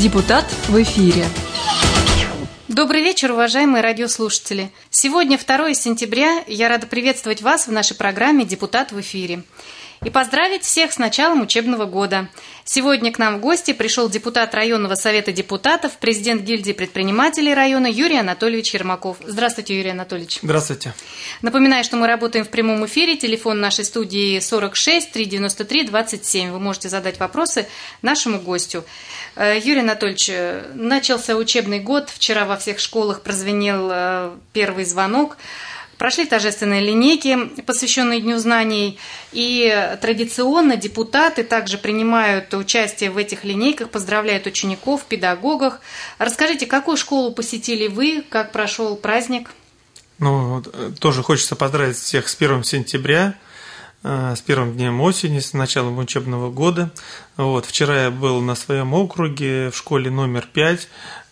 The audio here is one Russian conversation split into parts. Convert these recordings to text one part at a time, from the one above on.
Депутат в эфире. Добрый вечер, уважаемые радиослушатели. Сегодня 2 сентября. Я рада приветствовать вас в нашей программе «Депутат в эфире» и поздравить всех с началом учебного года. Сегодня к нам в гости пришел депутат районного совета депутатов, президент гильдии предпринимателей района Юрий Анатольевич Ермаков. Здравствуйте, Юрий Анатольевич. Здравствуйте. Напоминаю, что мы работаем в прямом эфире. Телефон нашей студии 46 393 27. Вы можете задать вопросы нашему гостю. Юрий Анатольевич, начался учебный год. Вчера во всех школах прозвенел первый звонок. Прошли торжественные линейки, посвященные Дню знаний, и традиционно депутаты также принимают участие в этих линейках, поздравляют учеников, педагогов. Расскажите, какую школу посетили вы, как прошел праздник? Тоже хочется поздравить всех с 1 сентября, с первым днем осени, с началом учебного года. Вчера я был на своем округе в школе номер 5.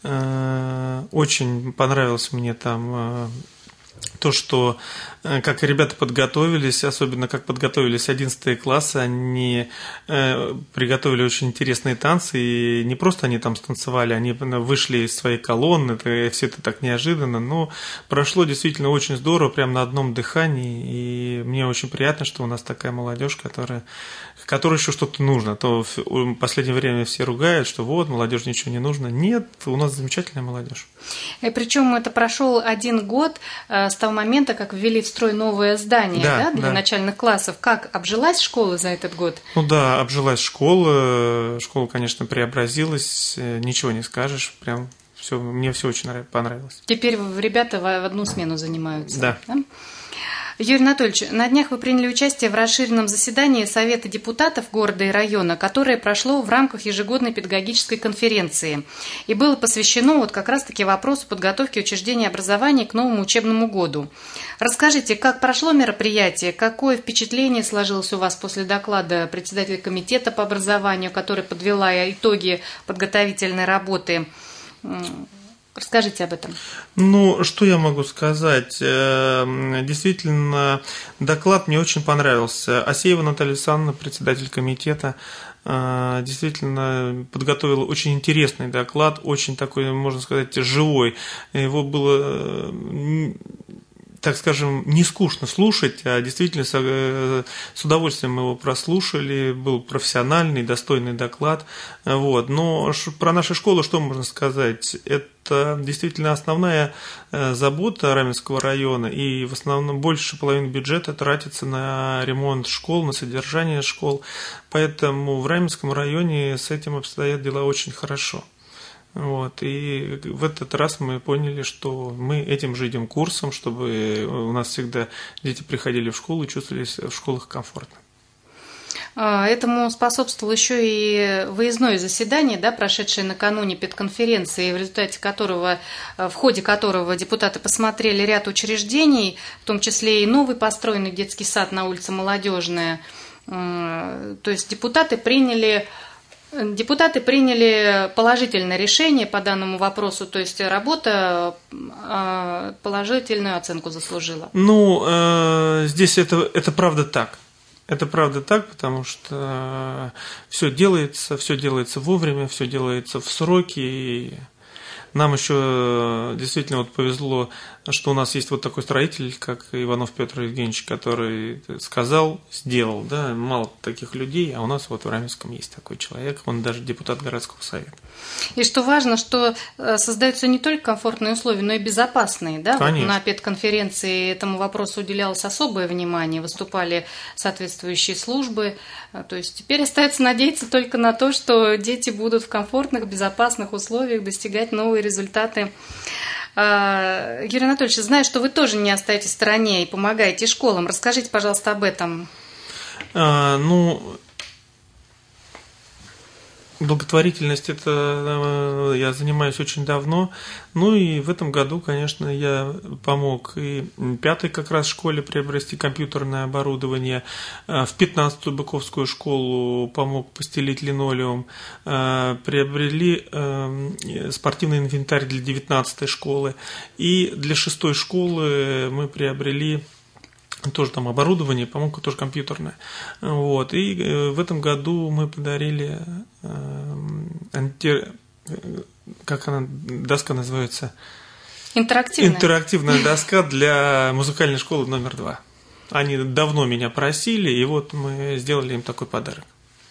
Очень понравилось мне там то, что как ребята подготовились, особенно как подготовились 11 классы, они приготовили очень интересные танцы, и не просто они там станцевали, они вышли из своей колонны, все это так неожиданно, но прошло действительно очень здорово, прямо на одном дыхании, и мне очень приятно, что у нас такая молодежь, которой еще что-то нужно. То в последнее время все ругают, что молодежи ничего не нужно. Нет, у нас замечательная молодежь. И причем это прошел 1 год с того момента, как ввели в строй новое здание для начальных классов. Как обжилась школа за этот год? Обжилась школа. Школа, конечно, преобразилась. Ничего не скажешь. Прям мне все очень понравилось. Теперь ребята в одну смену занимаются. Да? Юрий Анатольевич, на днях вы приняли участие в расширенном заседании Совета депутатов города и района, которое прошло в рамках ежегодной педагогической конференции. И было посвящено как раз-таки вопросу подготовки учреждений образования к новому учебному году. Расскажите, как прошло мероприятие, какое впечатление сложилось у вас после доклада председателя комитета по образованию, который подвела итоги подготовительной работы? Расскажите об этом. Что я могу сказать? Действительно, доклад мне очень понравился. Асеева Наталья Александровна, председатель комитета, действительно подготовила очень интересный доклад, очень такой, можно сказать, живой. Его было, так скажем, не скучно слушать, а действительно с удовольствием мы его прослушали, был профессиональный, достойный доклад. Но про нашу школу что можно сказать? Это действительно основная забота Раменского района, и в основном больше половины бюджета тратится на ремонт школ, на содержание школ, поэтому в Раменском районе с этим обстоят дела очень хорошо. И в этот раз мы поняли, что мы этим же идем курсом, чтобы у нас всегда дети приходили в школу и чувствовали себя в школах комфортно. Этому способствовало еще и выездное заседание, прошедшее накануне педконференции, в ходе которого депутаты посмотрели ряд учреждений, в том числе и новый построенный детский сад на улице Молодежная. То есть депутаты приняли положительное решение по данному вопросу, то есть работа положительную оценку заслужила. Здесь это правда так. Это правда так, потому что все делается вовремя, все делается в сроки. И нам еще действительно повезло, что у нас есть такой строитель, как Иванов Петр Евгеньевич, который сказал, сделал. Мало таких людей, а у нас в Раменском есть такой человек, он даже депутат городского совета. И что важно, что создаются не только комфортные условия, но и безопасные. На педконференции этому вопросу уделялось особое внимание, выступали соответствующие службы. То есть теперь остается надеяться только на то, что дети будут в комфортных, безопасных условиях достигать новые результаты. Юрий Анатольевич, знаю, что вы тоже не остаетесь в стороне и помогаете школам. Расскажите, пожалуйста, об этом. Благотворительность это я занимаюсь очень давно. И в этом году, конечно, я помог и 5-й как раз школе приобрести компьютерное оборудование, в 15-ю Быковскую школу помог постелить линолеум, приобрели спортивный инвентарь для 19-й школы, и для 6-й школы мы приобрели тоже там оборудование, по-моему, тоже компьютерное. И в этом году мы подарили как она, доска называется? Интерактивная доска для музыкальной школы номер 2. Они давно меня просили, и вот мы сделали им такой подарок.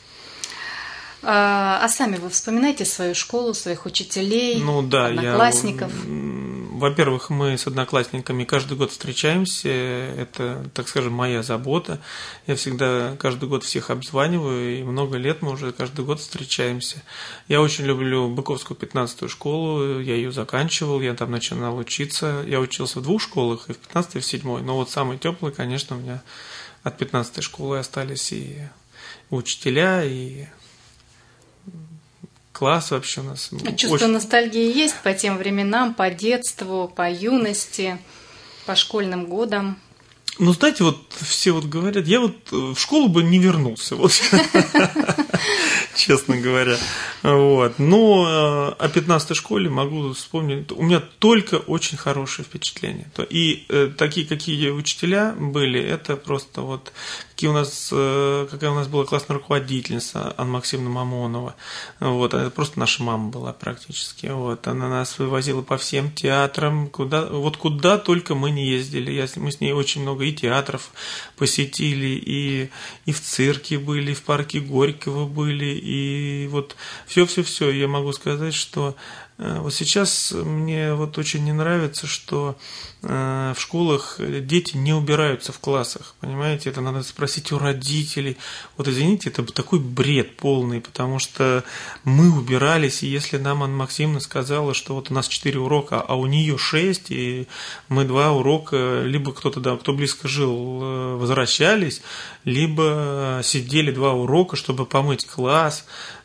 А сами вы вспоминаете свою школу, своих учителей, одноклассников? Во-первых, мы с одноклассниками каждый год встречаемся, это, так скажем, моя забота. Я всегда каждый год всех обзваниваю, и много лет мы уже каждый год встречаемся. Я очень люблю Быковскую 15-ю школу, я ее заканчивал, я там начинал учиться. Я учился в 2 школах, и в 15-й, и в 7-й, но вот самый теплый, конечно, у меня от 15-й школы остались и учителя, и класс вообще у нас. Чувство ностальгии есть по тем временам, по детству, по юности, по школьным годам? Ну, знаете, вот все вот говорят, я вот в школу бы не вернулся, вот, честно говоря. Вот. Но о 15-й школе могу вспомнить, у меня только очень хорошие впечатления. И такие, какие учителя были, это просто вот, какая у нас была классная руководительница Анна Максимовна Мамонова. Вот, это просто наша мама была практически. Вот, она нас вывозила по всем театрам, куда только мы не ездили. Мы с ней очень много и театров посетили, и в цирке были, и в парке Горького были, и вот все. Я могу сказать, что вот сейчас мне вот очень не нравится, что в школах дети не убираются в классах, понимаете, это надо спросить у родителей. Вот извините, это такой бред полный, потому что мы убирались, и если нам Анна Максимовна сказала, что вот у нас 4 урока, а у нее 6, и мы 2 урока, либо кто близко жил, возвращались, либо сидели 2 урока, чтобы помыть класс,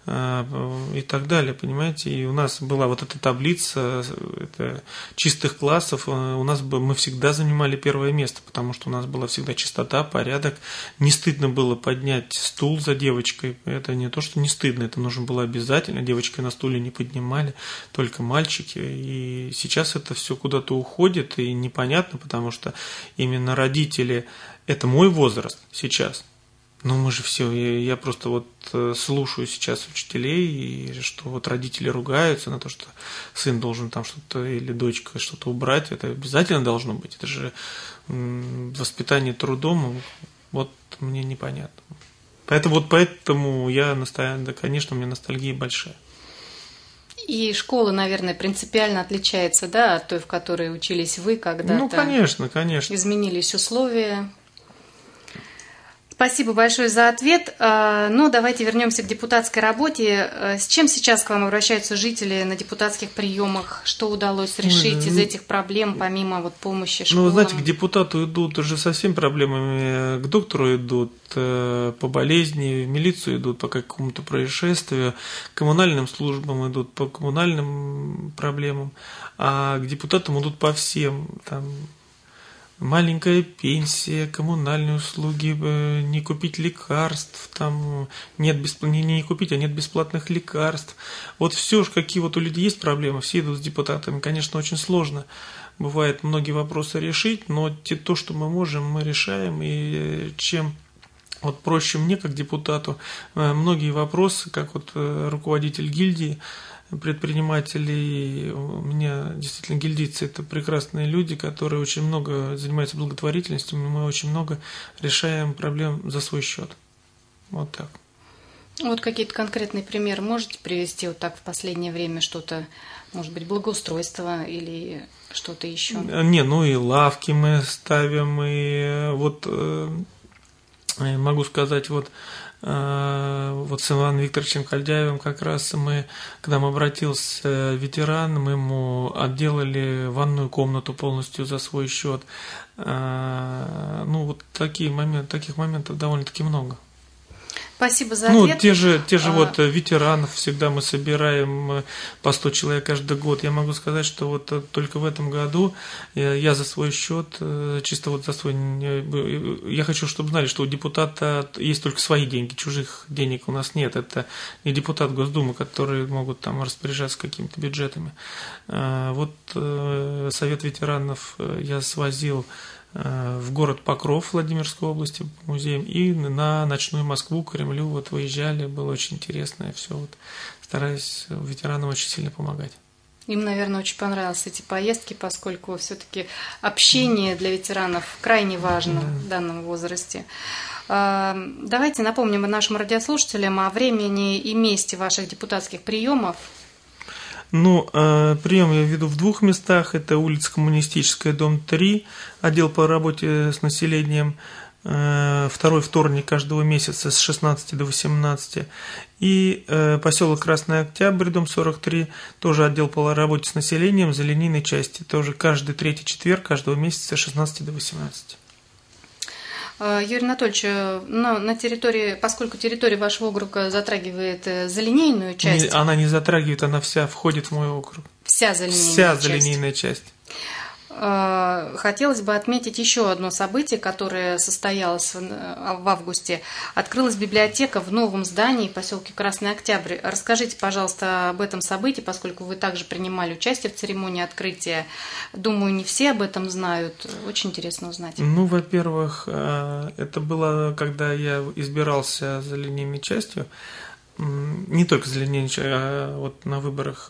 и так далее, понимаете, и у нас была вот эта таблица чистых классов, мы всегда занимали первое место, потому что у нас была всегда чистота, порядок, не стыдно было поднять стул за девочкой, это не то, что не стыдно, это нужно было обязательно, девочки на стуле не поднимали, только мальчики, и сейчас это все куда-то уходит, и непонятно, потому что именно родители, это мой возраст сейчас. Ну, мы же все, я просто вот слушаю сейчас учителей, и что вот родители ругаются на то, что сын должен там что-то или дочка что-то убрать, это обязательно должно быть, это же воспитание трудом, вот мне непонятно. Поэтому я настоящий, да, конечно, у меня ностальгия большая. И школа, наверное, принципиально отличается, да, от той, в которой учились вы когда-то? Ну, конечно. Изменились условия. Спасибо большое за ответ. Но давайте вернемся к депутатской работе. С чем сейчас к вам обращаются жители на депутатских приемах? Что удалось решить из этих проблем, помимо вот помощи школам? Ну, вы знаете, к депутату идут уже со всеми проблемами, к доктору идут по болезни, в милицию идут по какому-то происшествию, к коммунальным службам идут по коммунальным проблемам, а к депутатам идут по всем, там, маленькая пенсия, коммунальные услуги, не купить лекарств, там не купить, а нет бесплатных лекарств. Вот все, какие вот у людей есть проблемы, все идут с депутатами. Конечно, очень сложно. Бывает многие вопросы решить, но то, что мы можем, мы решаем. И чем вот проще мне, как депутату, многие вопросы, как вот руководитель гильдии, предпринимателей, у меня действительно гильдийцы – это прекрасные люди, которые очень много занимаются благотворительностью, мы очень много решаем проблем за свой счет. Вот так. Вот какие-то конкретные примеры можете привести вот так в последнее время что-то, может быть, благоустройство или что-то еще? И лавки мы ставим, и вот могу сказать, вот с Иваном Викторовичем Кальдяевым как раз когда мы обратился ветеран, мы ему отделали ванную комнату полностью за свой счет. Таких моментов довольно-таки много. Спасибо за ответ. Те же ветеранов всегда мы собираем по 100 человек каждый год. Я могу сказать, что вот только в этом году я за свой счет, чисто вот за свой... Я хочу, чтобы знали, что у депутата есть только свои деньги, чужих денег у нас нет. Это не депутат Госдумы, которые могут там распоряжаться какими-то бюджетами. Совет ветеранов я свозил в город Покров Владимирской области музеем и на ночную Москву, Кремлю выезжали, было очень интересно, все стараюсь ветеранам очень сильно помогать. Им, наверное, очень понравились эти поездки, поскольку все-таки общение для ветеранов крайне важно в данном возрасте. Давайте напомним нашим радиослушателям о времени и месте ваших депутатских приемов. Ну, прием я веду в 2 местах. Это улица Коммунистическая, дом 3, отдел по работе с населением, 2-й вторник каждого месяца с 16 до 18. И поселок Красный Октябрь, дом 43, тоже отдел по работе с населением, за линейной части. Тоже каждый 3-й четверг каждого месяца с 16 до 18. Юрий Анатольевич, на территории, поскольку территория вашего округа затрагивает залинейную часть... Она не затрагивает, она вся входит в мой округ. Вся залинейная Вся залинейная часть. Хотелось бы отметить еще одно событие, которое состоялось в августе. Открылась библиотека в новом здании в поселке Красный Октябрь. Расскажите, пожалуйста, об этом событии, поскольку вы также принимали участие в церемонии открытия. Думаю, не все об этом знают. Очень интересно узнать. Ну, во-первых, это было, когда я избирался за линейной частью. Не только за линейной частью, а вот на выборах.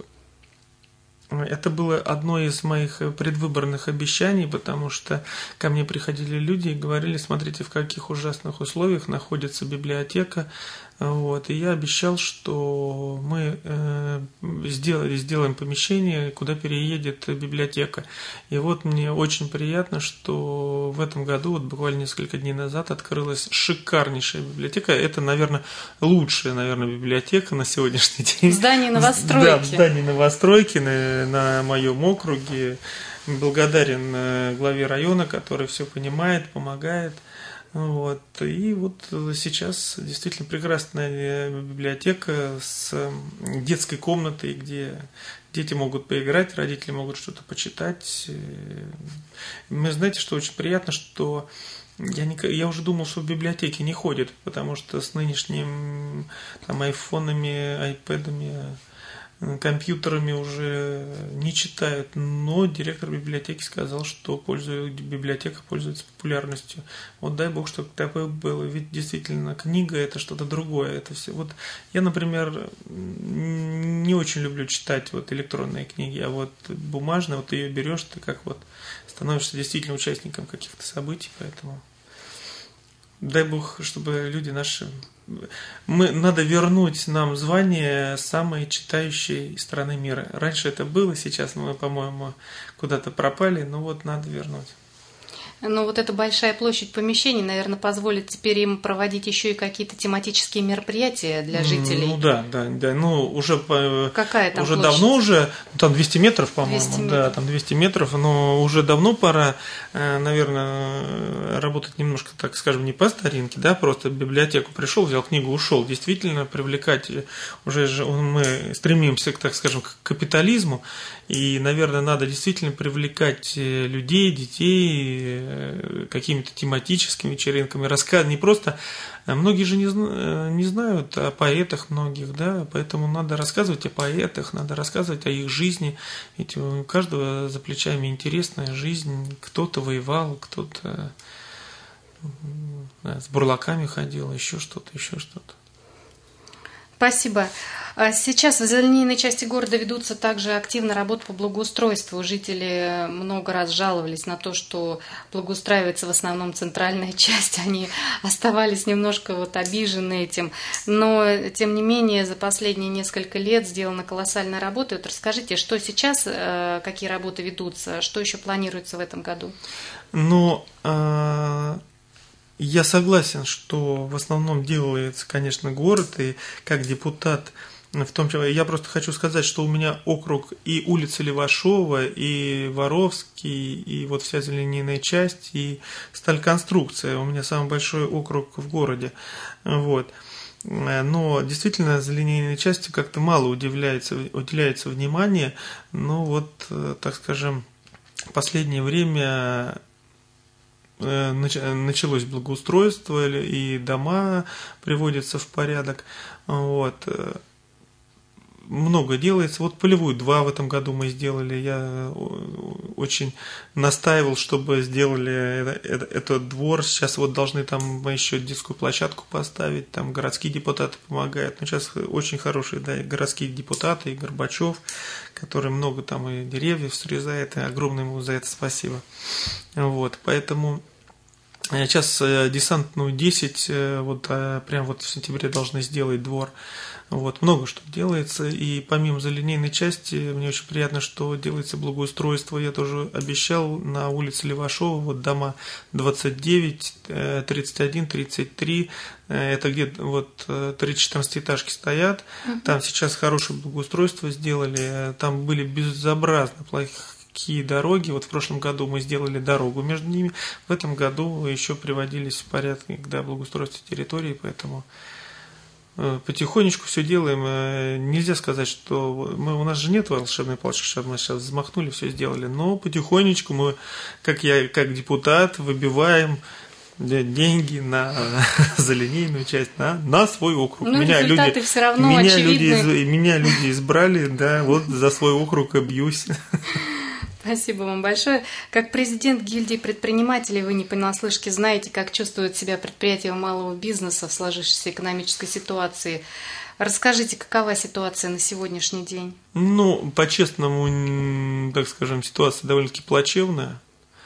Это было одно из моих предвыборных обещаний, потому что ко мне приходили люди и говорили: смотрите, в каких ужасных условиях находится библиотека. Вот. И я обещал, что мы сделаем помещение, куда переедет библиотека. И вот мне очень приятно, что в этом году, вот буквально несколько дней назад, открылась шикарнейшая библиотека. Это, наверное, лучшая, библиотека на сегодняшний день. В здании новостройки. Да, в здании новостройки на моем округе. Благодарен главе района, который все понимает, помогает. Вот. И вот сейчас действительно прекрасная библиотека с детской комнатой, где дети могут поиграть, родители могут что-то почитать. Вы знаете, что очень приятно, что я уже думал, что в библиотеке не ходят, потому что с нынешними айфонами, айпэдами, компьютерами уже не читают, но директор библиотеки сказал, что библиотека пользуется популярностью. Вот дай бог, чтобы такое было, ведь действительно книга – это что-то другое. Это все. Вот я, например, не очень люблю читать электронные книги, а вот бумажные, ты ее берешь, ты как становишься действительно участником каких-то событий, поэтому дай бог, чтобы люди наши... Надо вернуть нам звание самой читающей страны мира. Раньше это было, сейчас мы, по-моему, куда-то пропали, но надо вернуть. Но эта большая площадь помещений, наверное, позволит теперь им проводить еще и какие-то тематические мероприятия для жителей. Ну да. Ну, уже какая там уже площадь? давно уже, там 200 метров, по-моему. 200 метров. Да, там 200 метров, но уже давно пора, наверное, работать немножко, так скажем, не по старинке, да, просто в библиотеку пришел, взял книгу, ушел. Действительно привлекать, уже мы стремимся, так скажем, к капитализму, и, наверное, надо действительно привлекать людей, детей какими-то тематическими вечеринками, рассказы, не просто... Многие же не знают о поэтах многих, да, поэтому надо рассказывать о поэтах, надо рассказывать о их жизни, ведь у каждого за плечами интересная жизнь, кто-то воевал, кто-то с бурлаками ходил, еще что-то. Спасибо. Сейчас в залинейной части города ведутся также активно работы по благоустройству. Жители много раз жаловались на то, что благоустраивается в основном центральная часть. Они оставались немножко обижены этим. Но, тем не менее, за последние несколько лет сделана колоссальная работа. Расскажите, что сейчас, какие работы ведутся, что еще планируется в этом году? Я согласен, что в основном делается, конечно, город, и как депутат, в том числе, я просто хочу сказать, что у меня округ и улица Левашова, и Воровский, и вся залинейная часть, и стальконструкция. У меня самый большой округ в городе. Но действительно залинейной части как-то мало уделяется внимания, но так скажем, в последнее время началось благоустройство, и дома приводятся в порядок. много делается. Вот полевую 2 в этом году мы сделали. Я очень настаивал, чтобы сделали этот двор. Сейчас вот должны там мы еще детскую площадку поставить. Там городские депутаты помогают. Но сейчас очень хорошие, да, и городские депутаты, и Горбачев, который много там и деревьев срезает. И огромное ему за это спасибо. Вот, поэтому сейчас десантную 10, вот прям вот в сентябре должны сделать двор. Вот, много что делается, и помимо залинейной части, мне очень приятно, что делается благоустройство. Я тоже обещал на улице Левашова, вот дома 29, 31, 33, это где вот 3-14-этажки стоят, там сейчас хорошее благоустройство сделали, там были безобразно плохие дороги. Вот в прошлом году мы сделали дорогу между ними, в этом году еще приводились в порядок, когда благоустройство территории, поэтому потихонечку все делаем. Нельзя сказать, что у нас же нет волшебной палочки, чтобы мы сейчас взмахнули, все сделали. Но потихонечку мы, как депутат, выбиваем деньги на залинейную часть, на свой округ. Ну, результаты все равно очевидны. Меня люди избрали, да, вот за свой округ и бьюсь. Спасибо вам большое. Как президент гильдии предпринимателей вы не понаслышке знаете, как чувствует себя предприятие малого бизнеса в сложившейся экономической ситуации. Расскажите, какова ситуация на сегодняшний день? Ну, по-честному, так скажем, ситуация довольно-таки плачевная.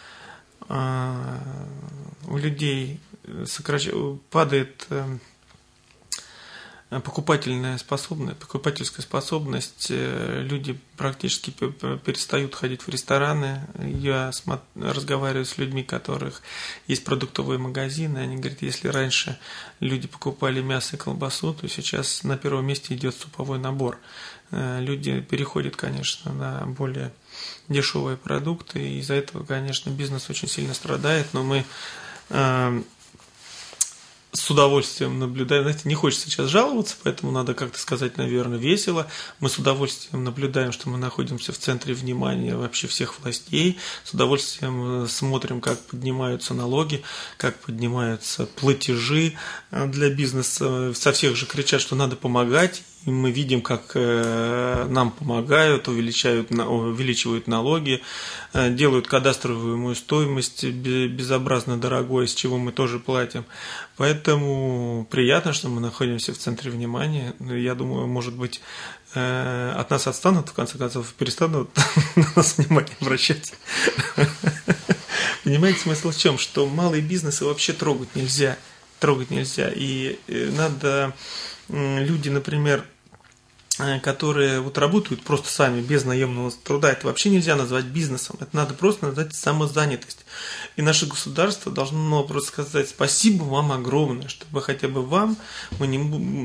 У людей падает покупательская способность, люди практически перестают ходить в рестораны. Я разговариваю с людьми, у которых есть продуктовые магазины, они говорят, если раньше люди покупали мясо и колбасу, то сейчас на первом месте идет суповой набор. Люди переходят, конечно, на более дешевые продукты, и из-за этого, конечно, бизнес очень сильно страдает, но мы с удовольствием наблюдаем. Знаете, не хочется сейчас жаловаться, поэтому надо как-то сказать, наверное, весело. Мы с удовольствием наблюдаем, что мы находимся в центре внимания вообще всех властей. С удовольствием смотрим, как поднимаются налоги, как поднимаются платежи для бизнеса. Со всех же кричат, что надо помогать. И мы видим, как нам помогают, увеличивают налоги, делают кадастровую стоимость безобразно дорогой, с чего мы тоже платим. Поэтому приятно, что мы находимся в центре внимания. Я думаю, может быть, от нас отстанут, в конце концов, перестанут на нас внимание обращать. Понимаете, смысл в чем? Что малые бизнесы вообще трогать нельзя. И надо люди, например, которые вот работают просто сами, без наемного труда, это вообще нельзя назвать бизнесом, это надо просто назвать самозанятость. И наше государство должно просто сказать спасибо вам огромное, чтобы хотя бы вам мы не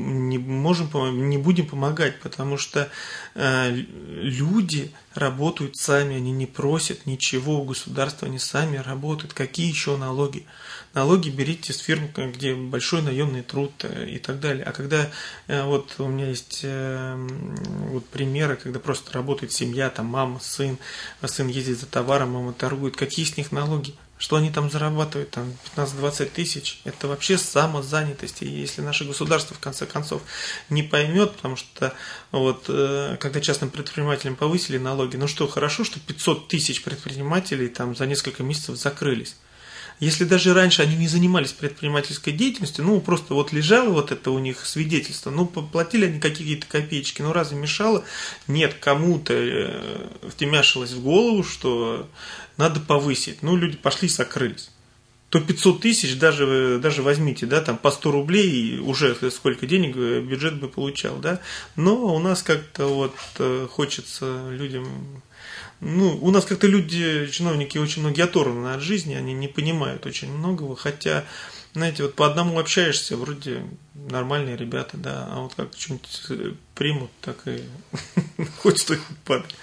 будем помогать, потому что люди работают сами, они не просят ничего у государства, они сами работают. Какие еще налоги? Налоги берите с фирм, где большой наемный труд и так далее. А когда вот у меня есть вот примеры, когда просто работает семья, там мама, сын ездит за товаром, мама торгует, какие с них налоги? Что они там зарабатывают, там 15-20 тысяч, это вообще самозанятость. И если наше государство в конце концов не поймет, потому что вот когда частным предпринимателям повысили налоги, ну что, хорошо, что 500 тысяч предпринимателей там за несколько месяцев закрылись. Если даже раньше они не занимались предпринимательской деятельностью, ну просто вот лежало вот это у них свидетельство, ну платили они какие-то копеечки, ну разве мешало? Нет, кому-то втемяшилось в голову, что надо повысить, ну люди пошли и сокрылись. То 500 тысяч, даже возьмите, да, там по 100 рублей, уже сколько денег бюджет бы получал, да, но у нас как-то вот хочется людям... Ну, у нас как-то люди, чиновники, очень многие оторваны от жизни, они не понимают очень многого, хотя, знаете, вот по одному общаешься, вроде нормальные ребята, да, а вот как что-нибудь примут, так и хоть стоит падать.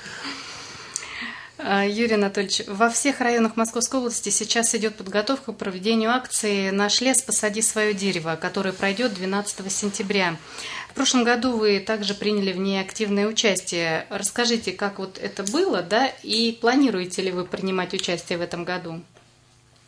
Юрий Анатольевич, во всех районах Московской области сейчас идет подготовка к проведению акции «Наш лес, посади свое дерево», которая пройдет 12 сентября. В прошлом году вы также приняли в ней активное участие. Расскажите, как вот это было, да, и планируете ли вы принимать участие в этом году?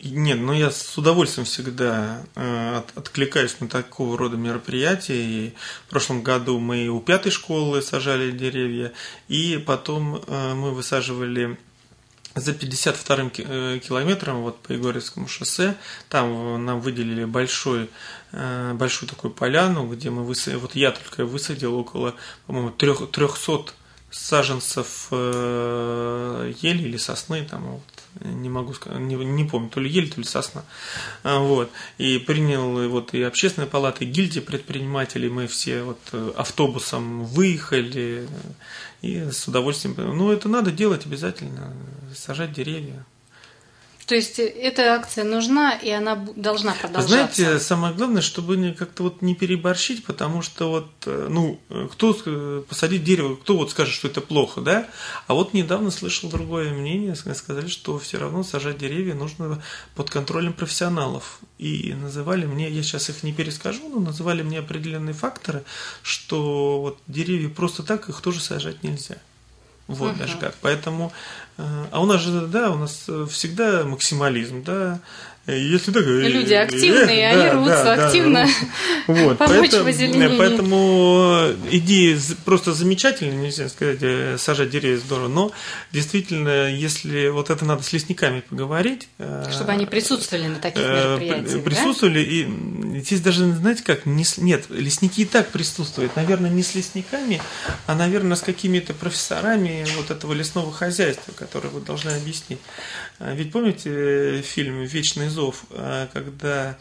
Нет, но я с удовольствием всегда откликаюсь на такого рода мероприятия. И в прошлом году мы у 5-й школы сажали деревья, и потом мы высаживали за 52-м километром вот, по Егорьевскому шоссе. Там нам выделили большую такую поляну, где мы вот я только высадил около, по-моему, 300 саженцев ели или сосны, там, вот, не могу сказать, не помню, то ли ель, то ли сосна. Вот. И принял вот и общественная палата, и гильдия предпринимателей, мы все вот автобусом выехали, и с удовольствием. Ну, это надо делать обязательно, сажать деревья. То есть эта акция нужна, и она должна продолжаться. Знаете, самое главное, чтобы как-то вот не переборщить, потому что вот, ну, кто посадить дерево, кто вот скажет, что это плохо, да? А вот недавно слышал другое мнение, сказали, что все равно сажать деревья нужно под контролем профессионалов. И называли мне, я сейчас их не перескажу, но называли мне определенные факторы, что вот деревья просто так их тоже сажать нельзя. Вот даже как. Поэтому, а у нас же, да, у нас всегда максимализм, да. Если так, люди активные, они рвутся активно вот, помочь в озеленении. Поэтому идея просто замечательная, нельзя сказать, сажать деревья здорово, но действительно, если вот это надо с лесниками поговорить. Чтобы они присутствовали на таких мероприятиях, присутствовали, да? И здесь даже, знаете как, нет, лесники и так присутствуют, наверное, не с лесниками, а, наверное, с какими-то профессорами вот этого лесного хозяйства, которые вы должны объяснить. Ведь помните фильм «Вечный зов», когда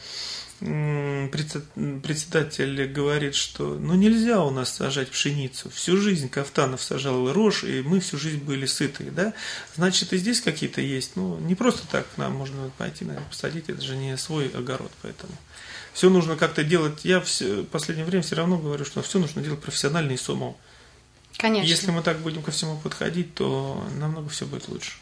председатель говорит, что ну нельзя у нас сажать пшеницу, всю жизнь Кафтанов сажал рожь, и мы всю жизнь были сытые, да? Значит, и здесь какие-то есть, ну не просто так нам можно пойти, наверное, посадить, это же не свой огород, поэтому все нужно как-то делать. Я в последнее время все равно говорю, что все нужно делать профессионально и с умом. Конечно. Если мы так будем ко всему подходить, то намного все будет лучше.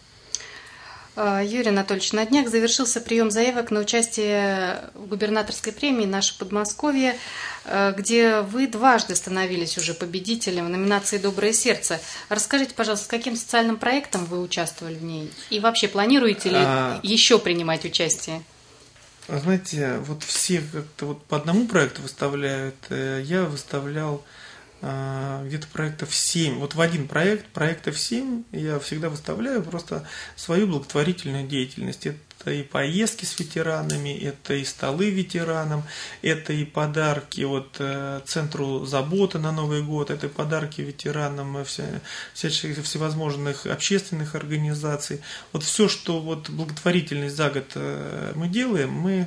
Юрий Анатольевич, на днях завершился прием заявок на участие в губернаторской премии «Наше Подмосковье», где вы дважды становились уже победителем в номинации «Доброе сердце». Расскажите, пожалуйста, с каким социальным проектом вы участвовали в ней? И вообще, планируете ли еще принимать участие? Знаете, вот все как-то вот по одному проекту выставляют. Я выставлял где-то проектов 7. Вот в один проектов 7 я всегда выставляю просто свою благотворительную деятельность. Это и поездки с ветеранами, это и столы ветеранам, это и подарки вот Центру заботы на Новый год, это и подарки ветеранам всевозможных общественных организаций. Вот все, что вот благотворительность за год мы делаем, мы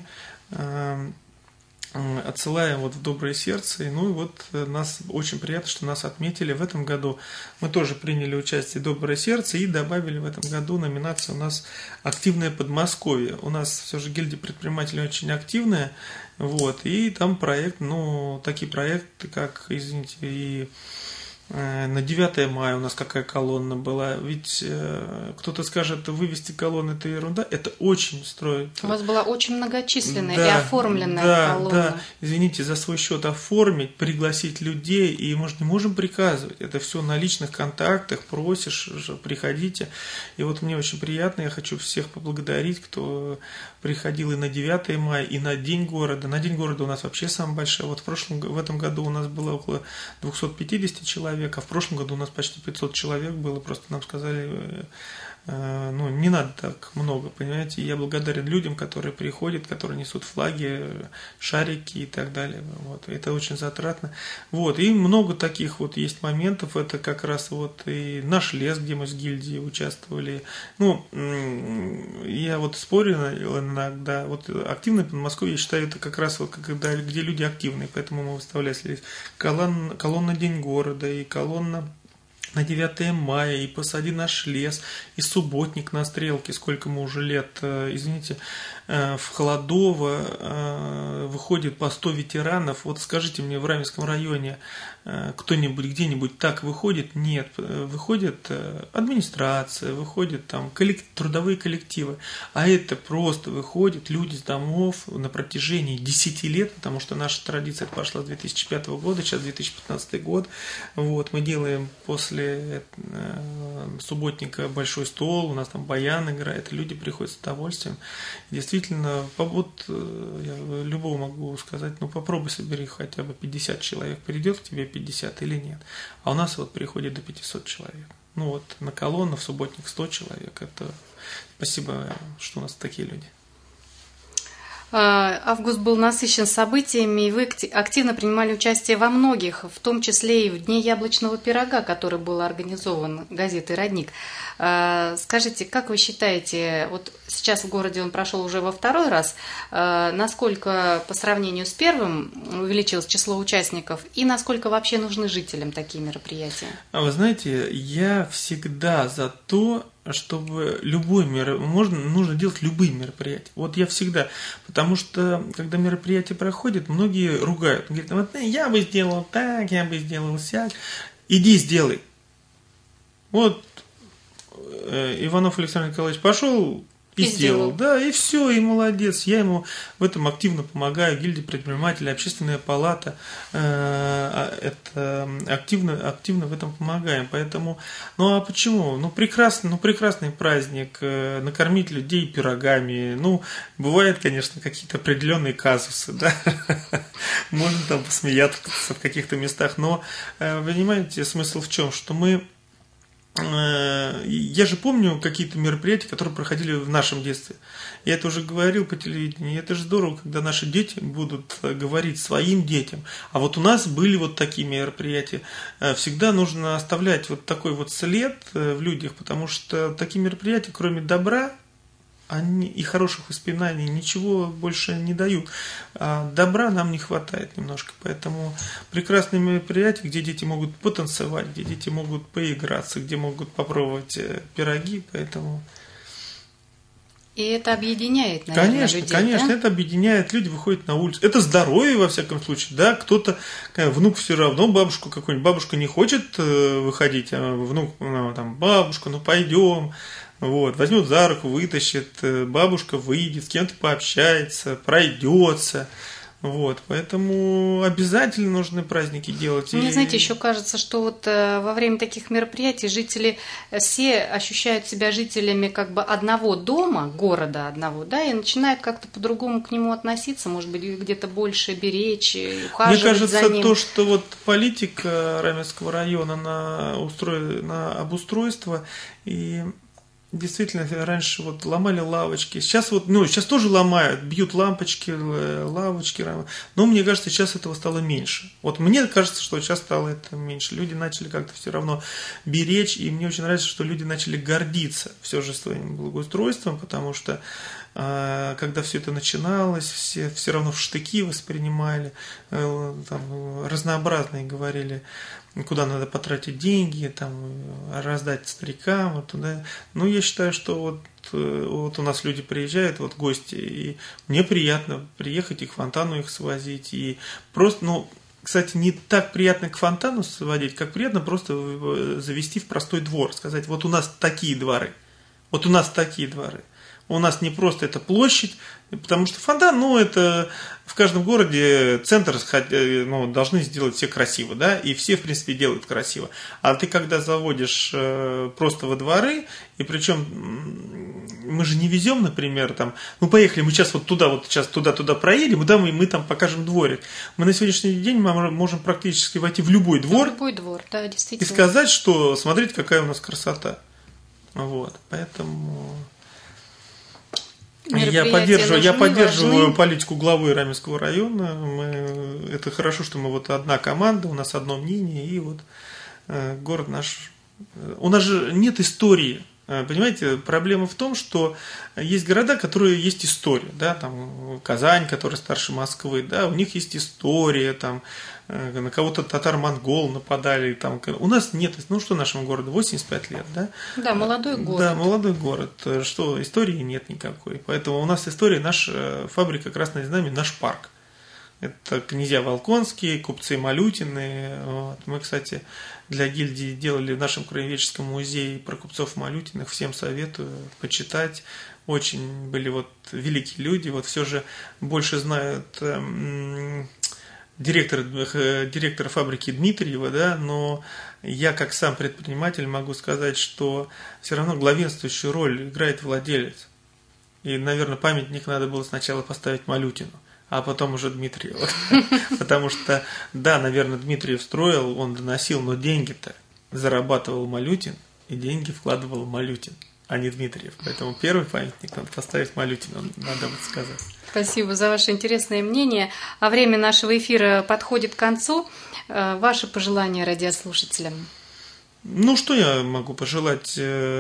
отсылаем вот в «Доброе сердце». Ну и вот нас очень приятно, что нас отметили в этом году. Мы тоже приняли участие в «Доброе сердце» и добавили в этом году номинацию у нас «Активное Подмосковье». У нас все же гильдия предпринимателей очень активная, вот, и там проект, ну, такие проекты, как, извините, и на 9 мая у нас какая колонна была. Ведь кто-то скажет, вывести колонны – это ерунда. Это очень строит. У вас была очень многочисленная и оформленная колонна. Да, извините, за свой счет оформить, пригласить людей. И мы же не можем приказывать. Это все на личных контактах. Просишь, приходите. И вот мне очень приятно. Я хочу всех поблагодарить, кто приходил и на 9 мая, и на День города. На День города у нас вообще самая большая. Вот в этом году у нас было около 250 человек. А в прошлом году у нас почти 500 человек было, просто нам сказали, ну, не надо так много, понимаете. Я благодарен людям, которые приходят, которые несут флаги, шарики и так далее. Вот. Это очень затратно. Вот. И много таких вот есть моментов. Это как раз вот и наш лес, где мы с гильдией участвовали. Ну, я вот спорю иногда. Вот активное Подмосковье, я считаю, это как раз вот когда, где люди активные. Поэтому мы выставляли колонна «День города» и колонна на 9 мая, и «Посади наш лес», и субботник на Стрелке, сколько мы уже лет, извините, в Холодово выходит по 100 ветеранов. Вот скажите мне, в Раменском районе кто-нибудь где-нибудь так выходит? Нет, выходит администрация, выходят там трудовые коллективы, а это просто выходят люди с домов на протяжении 10 лет, потому что наша традиция пошла с 2005 года, сейчас 2015 год, вот, мы делаем после субботника большой стол, у нас там баян играет, и люди приходят с удовольствием. Действительно, вот я любого могу сказать, ну попробуй собери хотя бы 50 человек, придет к тебе 50 или нет. А у нас вот приходит до 500 человек. Ну вот на колонну в субботник 100 человек. Это спасибо, что у нас такие люди. Август был насыщен событиями, и вы активно принимали участие во многих, в том числе и в Дне яблочного пирога, который был организован газетой «Родник». Скажите, как вы считаете, вот сейчас в городе он прошел уже во второй раз, насколько по сравнению с первым увеличилось число участников, и насколько вообще нужны жителям такие мероприятия? Вы знаете, я всегда за то, чтобы нужно делать любые мероприятия. Вот я всегда, потому что когда мероприятие проходит, многие ругают. Говорят, вот я бы сделал так, я бы сделал сяк. Иди сделай. Вот Иванов Александр Николаевич пошел и сделал. Да, и все, и молодец. Я ему в этом активно помогаю. Гильдия предпринимателей, общественная палата, это активно в этом помогаем. Поэтому, ну а почему? Ну прекрасный праздник, накормить людей пирогами. Ну, бывают, конечно, какие-то определенные казусы, да. Можно там посмеяться в каких-то местах, но, понимаете, смысл в чем? Что я же помню какие-то мероприятия, которые проходили в нашем детстве. Я это уже говорил по телевидению. И это же здорово, когда наши дети будут говорить своим детям. А вот у нас были вот такие мероприятия. Всегда нужно оставлять вот такой вот след в людях, потому что такие мероприятия, кроме добра и хороших воспоминаний, ничего больше не дают. А добра нам не хватает немножко. Поэтому прекрасные мероприятия, где дети могут потанцевать, где дети могут поиграться, где могут попробовать пироги. Поэтому... И это объединяет, наверное, людей. Конечно, да? Это объединяет, люди выходят на улицу. Это здоровье, во всяком случае, да, кто-то, внук все равно, бабушку какую-нибудь, бабушка не хочет выходить, а внук, там, бабушка, ну пойдем, вот, возьмет за руку, вытащит, бабушка выйдет, с кем-то пообщается, пройдется. Вот, поэтому обязательно нужны праздники делать. Мне, знаете, еще кажется, что вот во время таких мероприятий жители все ощущают себя жителями как бы одного дома, города одного, да, и начинают как-то по-другому к нему относиться, может быть, где-то больше беречь, ухаживать за ним. Мне кажется, то, что вот политика Раменского района на обустройство и... Действительно, раньше вот ломали лавочки. Сейчас вот, сейчас тоже ломают, бьют лампочки, лавочки. Но мне кажется, сейчас этого стало меньше. Вот мне кажется, что сейчас стало это меньше. Люди начали как-то все равно беречь. И мне очень нравится, что люди начали гордиться все же своим благоустройством, потому что когда все это начиналось, все равно в штыки воспринимали, там, разнообразные говорили, куда надо потратить деньги, там, раздать старикам, вот туда. Ну, я считаю, что вот у нас люди приезжают, вот гости, и мне приятно приехать и к фонтану их свозить, и просто, кстати, не так приятно к фонтану сводить, как приятно просто завести в простой двор, сказать, вот у нас такие дворы, вот у нас такие дворы. У нас не просто это площадь, потому что фонтан, это в каждом городе центр должны сделать все красиво, да, и все, в принципе, делают красиво. А ты, когда заводишь просто во дворы, и причем мы же не везем, например, там, поехали, мы сейчас вот туда проедем, да, мы там покажем дворик. Мы на сегодняшний день можем практически войти в любой двор, да, действительно. И сказать, что смотрите, какая у нас красота. Вот, поэтому... Я поддерживаю политику главы Раменского района. Это хорошо, что мы вот одна команда, у нас одно мнение, и вот город наш... У нас же нет истории. Понимаете, проблема в том, что есть города, которые есть история, да, там Казань, которая старше Москвы, да, у них есть история, там на кого-то татар-монгол нападали, там. У нас нет, что нашему городу, 85 лет, да? Да, молодой город. Да, молодой город, что истории нет никакой, поэтому у нас история, наша фабрика «Красное знамя», наш парк. Это князья Волконские, купцы Малютины. Вот. Мы, кстати, для гильдии делали в нашем краеведческом музее про купцов Малютиных. Всем советую почитать. Очень были вот великие люди. Вот все же больше знают директора фабрики Дмитриева, да, но я как сам предприниматель могу сказать, что все равно главенствующую роль играет владелец. И, наверное, памятник надо было сначала поставить Малютину, а потом уже Дмитриеву. Потому что, да, наверное, Дмитриев строил, он доносил, но деньги-то зарабатывал Малютин, и деньги вкладывал Малютин, а не Дмитриев. Поэтому первый памятник надо поставить Малютину, надо вот сказать. Спасибо за ваше интересное мнение. А время нашего эфира подходит к концу. Ваши пожелания радиослушателям? Ну, что я могу пожелать?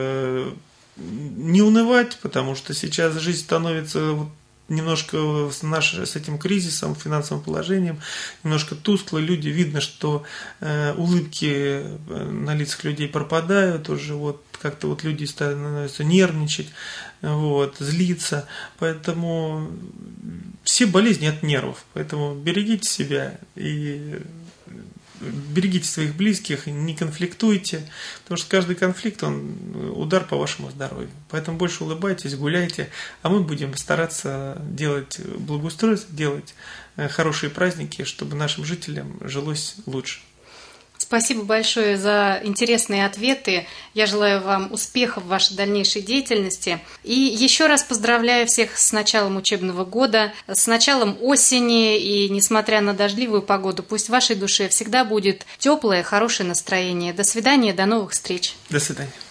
Не унывать, потому что сейчас жизнь становится немножко с этим кризисом, финансовым положением, немножко тускло. Люди, видно, что улыбки на лицах людей пропадают уже, вот как-то вот люди становятся нервничать, вот, злиться. Поэтому все болезни от нервов. Поэтому берегите себя и берегите своих близких, не конфликтуйте, потому что каждый конфликт, он удар по вашему здоровью. Поэтому больше улыбайтесь, гуляйте, а мы будем стараться делать благоустройство, делать хорошие праздники, чтобы нашим жителям жилось лучше. Спасибо большое за интересные ответы. Я желаю вам успехов в вашей дальнейшей деятельности. И еще раз поздравляю всех с началом учебного года, с началом осени. И несмотря на дождливую погоду, пусть в вашей душе всегда будет теплое, хорошее настроение. До свидания, до новых встреч. До свидания.